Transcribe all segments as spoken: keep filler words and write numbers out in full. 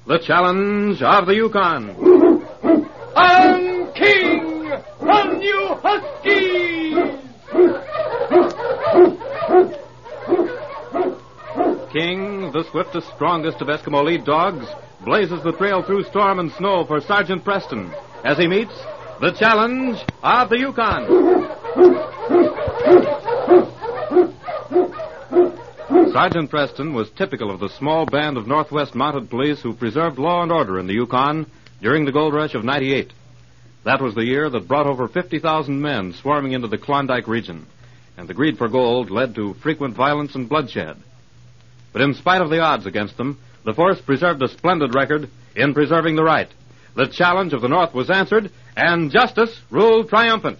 the challenge of the Yukon. I'm king from New Huskies! King, the swiftest, strongest of Eskimo lead dogs, blazes the trail through storm and snow for Sergeant Preston as he meets the challenge of the Yukon. Sergeant Preston was typical of the small band of Northwest Mounted Police who preserved law and order in the Yukon during the gold rush of ninety-eight. That was the year that brought over fifty thousand men swarming into the Klondike region, and the greed for gold led to frequent violence and bloodshed. But in spite of the odds against them, the force preserved a splendid record in preserving the right. The challenge of the North was answered, and justice ruled triumphant.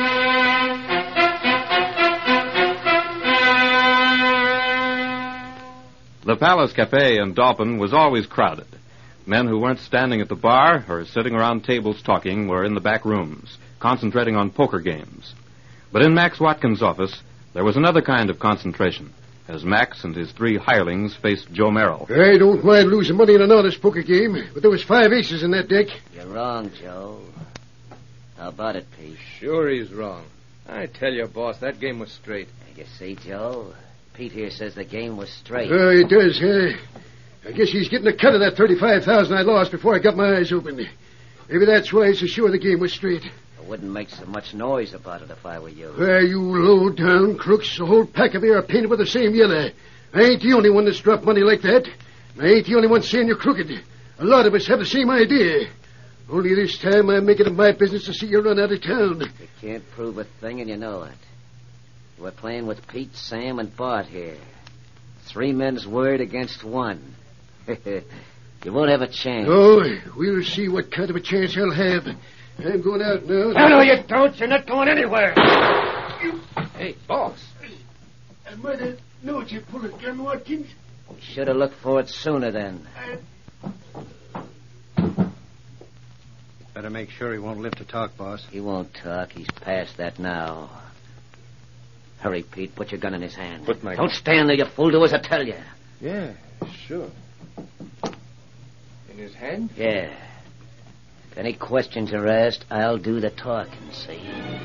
The Palace Cafe in Dalton was always crowded. Men who weren't standing at the bar or sitting around tables talking were in the back rooms, concentrating on poker games. But in Max Watkins' office, there was another kind of concentration, as Max and his three hirelings faced Joe Merrill. I don't mind losing money in an honest poker game, but there was five aces in that deck. You're wrong, Joe. How about it, Pete? Sure he's wrong. I tell you, boss, that game was straight. You see, Joe? Pete here says the game was straight. Oh, he does, huh? I guess he's getting a cut of that thirty-five thousand I lost before I got my eyes open. Maybe that's why he's so sure the game was straight. I wouldn't make so much noise about it if I were you. Why, you low-down crooks, the whole pack of you are painted with the same yellow. I ain't the only one that's dropped money like that. I ain't the only one saying you're crooked. A lot of us have the same idea. Only this time I'm making it my business to see you run out of town. You can't prove a thing, and you know it. We're playing with Pete, Sam, and Bart here. Three men's word against one. You won't have a chance. Oh, we'll see what kind of a chance I'll have. I'm going out now. No, no, you don't. You're not going anywhere. Hey, boss. I might have known you'd pull a gun, Watkins. You should have looked for it sooner then. Better make sure he won't live to talk, boss. He won't talk. He's past that now. Hurry, Pete. Put your gun in his hand. Put my... Don't stand there, you fool. Do as I tell you. Yeah, sure. In his hand? Yeah. If any questions are asked, I'll do the talking, see?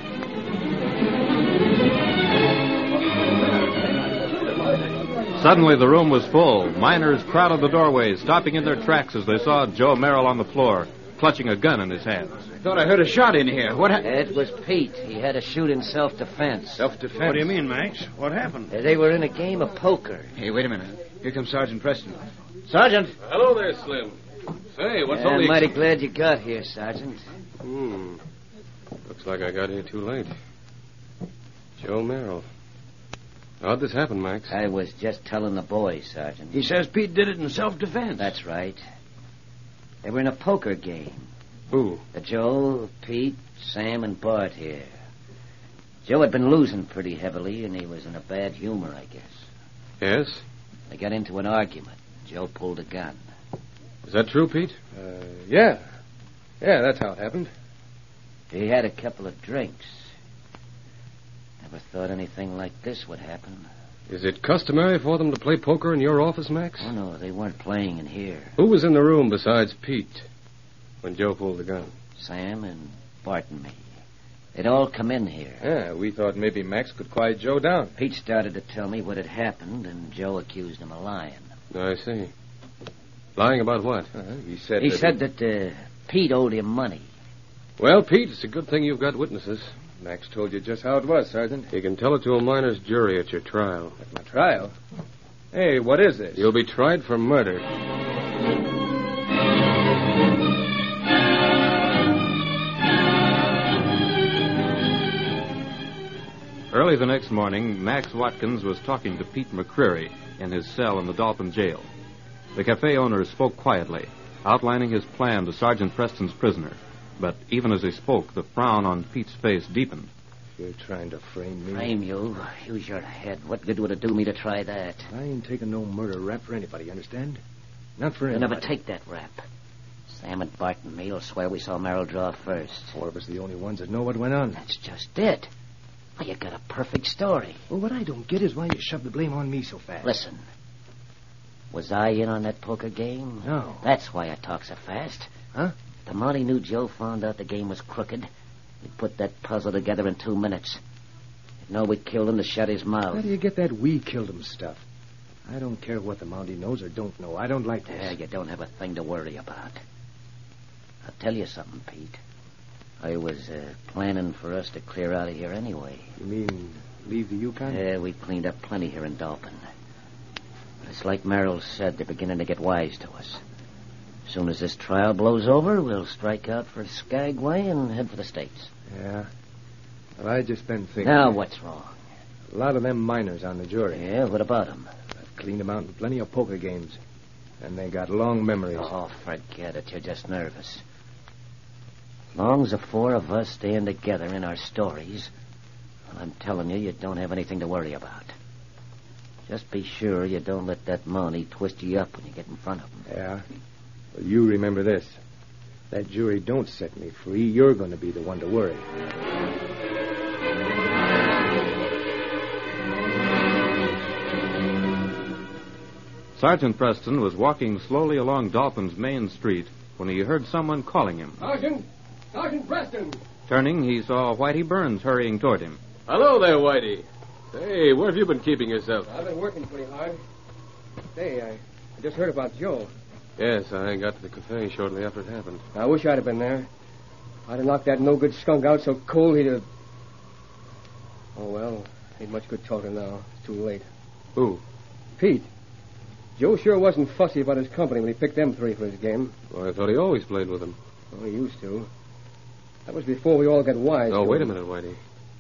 Suddenly the room was full. Miners crowded the doorways, stopping in their tracks as they saw Joe Merrill on the floor, clutching a gun in his hands. I thought I heard a shot in here. What happened? It was Pete. He had to shoot in self-defense. Self-defense? What do you mean, Max? What happened? They were in a game of poker. Hey, wait a minute. Here comes Sergeant Preston. Sergeant! Hello there, Slim. Say, what's Yeah, all the... I'm mighty glad you got here, Sergeant. Hmm. Looks like I got here too late. Joe Merrill. How'd this happen, Max? I was just telling the boys, Sergeant. He says Pete did it in self-defense. That's right. They were in a poker game. Who? Uh, Joe, Pete, Sam, and Bart here. Joe had been losing pretty heavily, and he was in a bad humor, I guess. Yes? They got into an argument. Joe pulled a gun. Is that true, Pete? Uh, yeah. Yeah, that's how it happened. He had a couple of drinks. Never thought anything like this would happen. Is it customary for them to play poker in your office, Max? Oh, no, they weren't playing in here. Who was in the room besides Pete when Joe pulled the gun? Sam and Bart and me. They'd all come in here. Yeah, we thought maybe Max could quiet Joe down. Pete started to tell me what had happened, and Joe accused him of lying. I see. Lying about what? Uh-huh. He said He that said that uh, Pete owed him money. Well, Pete, it's a good thing you've got witnesses. Max told you just how it was, Sergeant. You can tell it to a miner's jury at your trial. At my trial? Hey, what is this? You'll be tried for murder. Early the next morning, Max Watkins was talking to Pete McCreary in his cell in the Dalton jail. The cafe owner spoke quietly, outlining his plan to Sergeant Preston's prisoner. But even as he spoke, the frown on Pete's face deepened. You're trying to frame me. Frame you? Use your head. What good would it do me to try that? I ain't taking no murder rap for anybody, you understand? Not for You'll anybody. never take that rap. Sam and Bart and me will swear we saw Merrill draw first. Four of us the only ones that know what went on. That's just it. Well, you got a perfect story. Well, what I don't get is why you shove the blame on me so fast. Listen. Was I in on that poker game? No. That's why I talk so fast. Huh? The Monty knew Joe found out the game was crooked. He put that puzzle together in two minutes. He'd know we killed him to shut his mouth. How do you get that we killed him stuff? I don't care what the Mountie knows or don't know. I don't like this. Yeah, you don't have a thing to worry about. I'll tell you something, Pete. I was uh, planning for us to clear out of here anyway. You mean leave the Yukon? Yeah, we cleaned up plenty here in Dalton. But it's like Merrill said, they're beginning to get wise to us. As soon as this trial blows over, we'll strike out for Skagway and head for the States. Yeah. Well, I just been thinking. Now, what's wrong? A lot of them miners on the jury. Yeah, what about them? I've cleaned them out in plenty of poker games. And they got long memories. Oh, forget it. You're just nervous. As long as the four of us stand together in our stories, well, I'm telling you, you don't have anything to worry about. Just be sure you don't let that Mountie twist you up when you get in front of him. Yeah? Well, you remember this. That jury don't set me free. You're going to be the one to worry. Sergeant Preston was walking slowly along Dalton's main street when he heard someone calling him. Sergeant! Sergeant Preston! Turning, he saw Whitey Burns hurrying toward him. Hello there, Whitey. Hey, where have you been keeping yourself? I've been working pretty hard. Hey, I, I just heard about Joe. Yes, I got to the cafe shortly after it happened. I wish I'd have been there. I'd have knocked that no-good skunk out so cold he'd have... Oh, well, ain't much good talking now. It's too late. Who? Pete. Joe sure wasn't fussy about his company when he picked them three for his game. Well, I thought he always played with them. Oh, he used to. That was before we all got wise. Oh, to wait a him. minute, Whitey.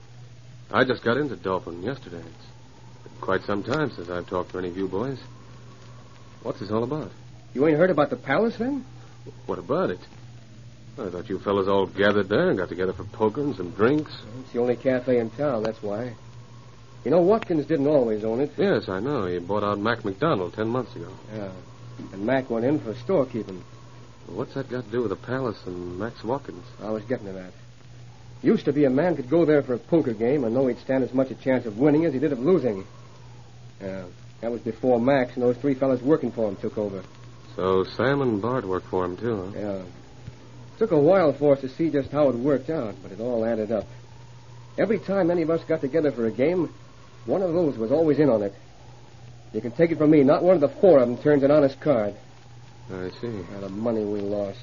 I just got into Dolphin yesterday. It's been quite some time since I've talked to any of you boys. What's this all about? You ain't heard about the palace, then? What about it? I thought you fellas all gathered there and got together for poker and some drinks. It's the only cafe in town, that's why. You know, Watkins didn't always own it. Yes, I know. He bought out Mac McDonald ten months ago. Yeah. And Mac went in for storekeeping. Well, what's that got to do with the palace and Max Watkins? I was getting to that. Used to be a man could go there for a poker game and know he'd stand as much a chance of winning as he did of losing. Yeah. That was before Max and those three fellas working for him took over. So Sam and Bart worked for him, too, huh? Yeah. Took a while for us to see just how it worked out, but it all added up. Every time any of us got together for a game, one of those was always in on it. You can take it from me, not one of the four of them turns an honest card. I see. Now, the money we lost.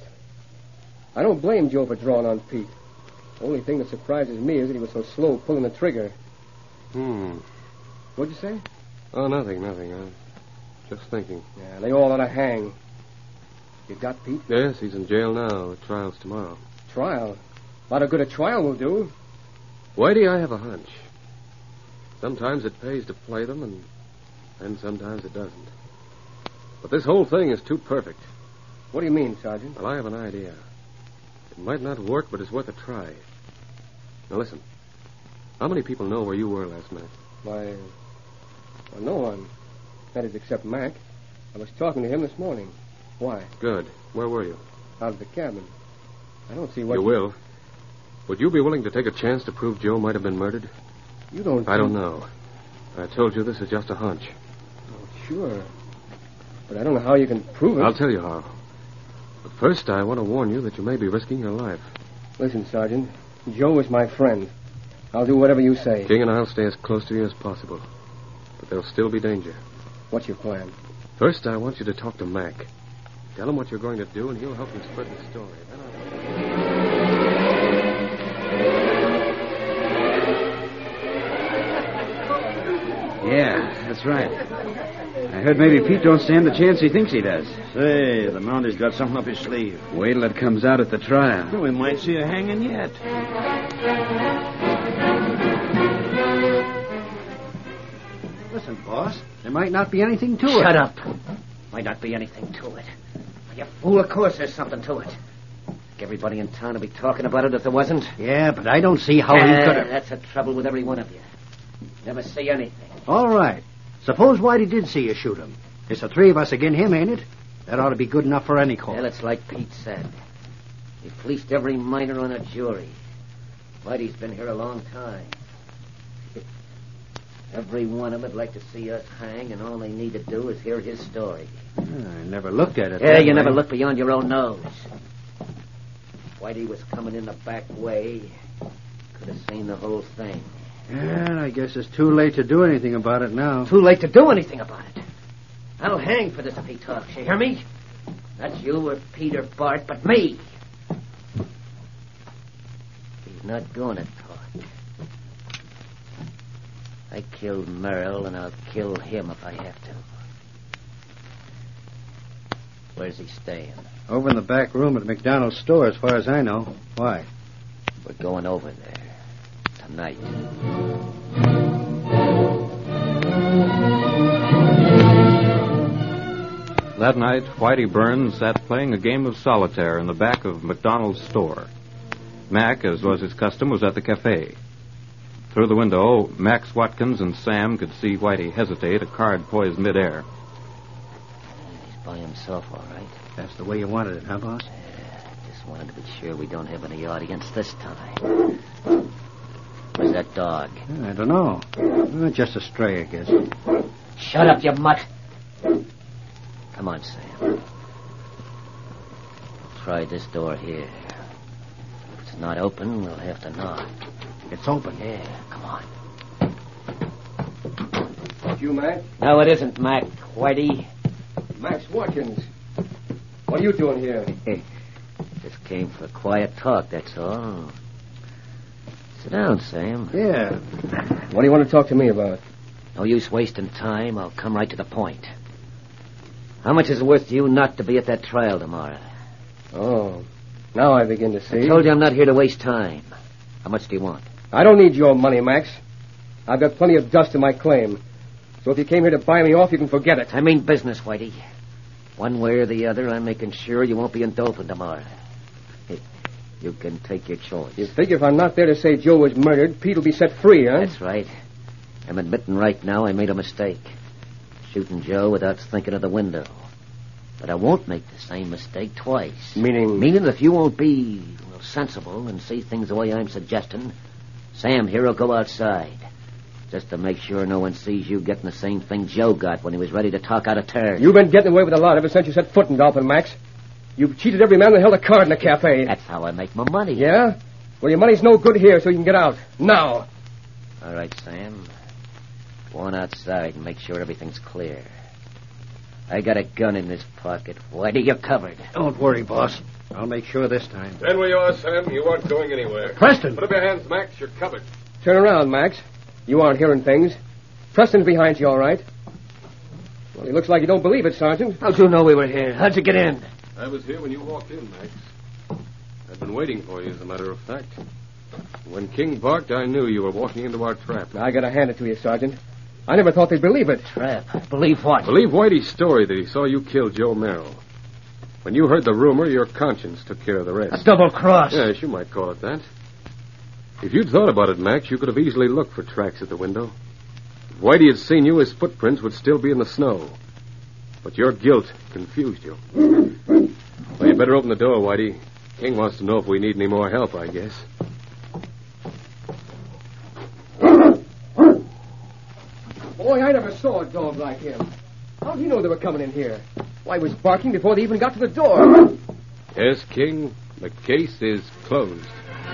I don't blame Joe for drawing on Pete. The only thing that surprises me is that he was so slow pulling the trigger. Hmm. What'd you say? Oh, nothing, nothing. I'm just thinking. Yeah, they all ought to hang. You got Pete? Yes, he's in jail now. The trial's tomorrow. Trial? A lot of good a trial will do. Whitey, I have a hunch. Sometimes it pays to play them, and and sometimes it doesn't. But this whole thing is too perfect. What do you mean, Sergeant? Well, I have an idea. It might not work, but it's worth a try. Now, listen. How many people know where you were last night? Why, well, no one. That is, except Mac. I was talking to him this morning. Why? Good. Where were you? Out of the cabin. I don't see what... You will. Would you be willing to take a chance to prove Joe might have been murdered? You don't... I don't know. I told you this is just a hunch. Oh, sure. But I don't know how you can prove it. I'll tell you how. But first, I want to warn you that you may be risking your life. Listen, Sergeant. Joe is my friend. I'll do whatever you say. King and I'll stay as close to you as possible. But there'll still be danger. What's your plan? First, I want you to talk to Mac. Tell him what you're going to do, and he'll help you spread the story. Then I'll... Yeah, that's right. I heard maybe Pete don't stand the chance he thinks he does. Say, the Mountie's got something up his sleeve. Wait till it comes out at the trial. Well, we might see a hanging yet. Listen, boss, there might not be anything to it. Shut up. Might not be anything to it. You fool, of course there's something to it. Everybody in town would be talking about it if there wasn't. Yeah, but I don't see how uh, he could have... That's the trouble with every one of you. Never see anything. All right. Suppose Whitey did see you shoot him. It's the three of us again him, ain't it? That ought to be good enough for any court. Well, it's like Pete said. He fleeced every miner on a jury. Whitey's been here a long time. Every one of them would like to see us hang, and all they need to do is hear his story. I never looked at it. Yeah, that you way. never look beyond your own nose. Whitey was coming in the back way. Could have seen the whole thing. Yeah, I guess it's too late to do anything about it now. Too late to do anything about it. I'll hang for this if he talks. You hear me? Not you or Peter Bart, but me. He's not going to talk. I killed Merrill, and I'll kill him if I have to. Where's he staying? Over in the back room at McDonald's store, as far as I know. Why? We're going over there. Tonight. That night, Whitey Burns sat playing a game of solitaire in the back of McDonald's store. Mac, as was his custom, was at the cafe. Through the window, Max Watkins and Sam could see Whitey hesitate, a card poised midair. He's by himself, all right. That's the way you wanted it, huh, boss? Yeah, just wanted to be sure we don't have any audience this time. Where's that dog? I don't know. Uh, just a stray, I guess. Shut up, you mutt. Come on, Sam. Try this door here. If it's not open, we'll have to knock. It's open. Yeah, come on. That you, Mac? No, it isn't, Mac. Whitey. Max Watkins. What are you doing here? Just came for a quiet talk, that's all. Sit down, Sam. Yeah. What do you want to talk to me about? No use wasting time. I'll come right to the point. How much is it worth to you not to be at that trial tomorrow? Oh, now I begin to see. I told you I'm not here to waste time. How much do you want? I don't need your money, Max. I've got plenty of dust in my claim. So if you came here to buy me off, you can forget it. I mean business, Whitey. One way or the other, I'm making sure you won't be in Dothan tomorrow. You can take your choice. You figure if I'm not there to say Joe was murdered, Pete will be set free, huh? That's right. I'm admitting right now I made a mistake. Shooting Joe without thinking of the window. But I won't make the same mistake twice. Meaning? Meaning that if you won't be well, sensible and see things the way I'm suggesting, Sam here will go outside. Just to make sure no one sees you getting the same thing Joe got when he was ready to talk out of turn. You've been getting away with a lot ever since you set foot in Dolphin, Max. You've cheated every man that held a card in the cafe. That's how I make my money. Yeah? Well, your money's no good here, so you can get out. Now. All right, Sam. Go on outside and make sure everything's clear. I got a gun in this pocket. Whitey, you're covered. Don't worry, boss. I'll make sure this time. Stand where you are, Sam. You aren't going anywhere. Preston! Put up your hands, Max. You're covered. Turn around, Max. You aren't hearing things. Preston's behind you, all right? Well, he looks like you don't believe it, Sergeant. How'd you know we were here? How'd you get in? I was here when you walked in, Max. I've been waiting for you, as a matter of fact. When King barked, I knew you were walking into our trap. I gotta hand it to you, Sergeant. I never thought they'd believe it. Trap? Believe what? Believe Whitey's story that he saw you kill Joe Merrill. When you heard the rumor, your conscience took care of the A rest. double cross. Yes, you might call it that. If you'd thought about it, Max, you could have easily looked for tracks at the window. If Whitey had seen you, his footprints would still be in the snow. But your guilt confused you. Well, you better open the door, Whitey. King wants to know if we need any more help, I guess. Boy, I never saw a dog like him. How'd he know they were coming in here? Why, he was barking before they even got to the door. Yes, King, the case is closed.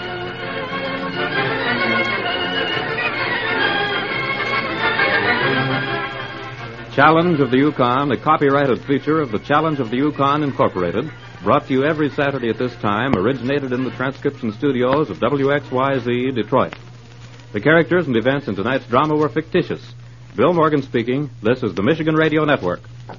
Challenge of the Yukon, a copyrighted feature of the Challenge of the Yukon Incorporated, brought to you every Saturday at this time, originated in the transcription studios of W X Y Z, Detroit. The characters and events in tonight's drama were fictitious. Bill Morgan speaking. This is the Michigan Radio Network.